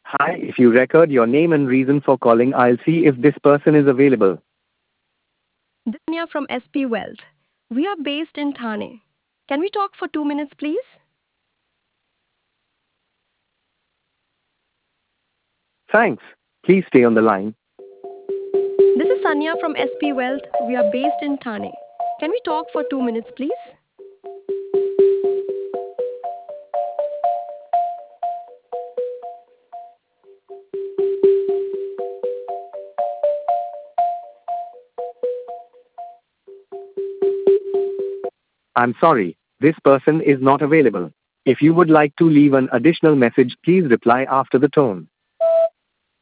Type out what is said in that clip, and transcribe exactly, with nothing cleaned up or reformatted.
Hi, if you record your name and reason for calling, I'll see if this person is available. This is Anya from S P Wealth. We are based in Thane. Can we talk for two minutes, please? Thanks. Please stay on the line. This is Sanya from S P Wealth. We are based in Thane. Can we talk for two minutes, please? I'm sorry, this person is not available. If you would like to leave an additional message, please reply after the tone.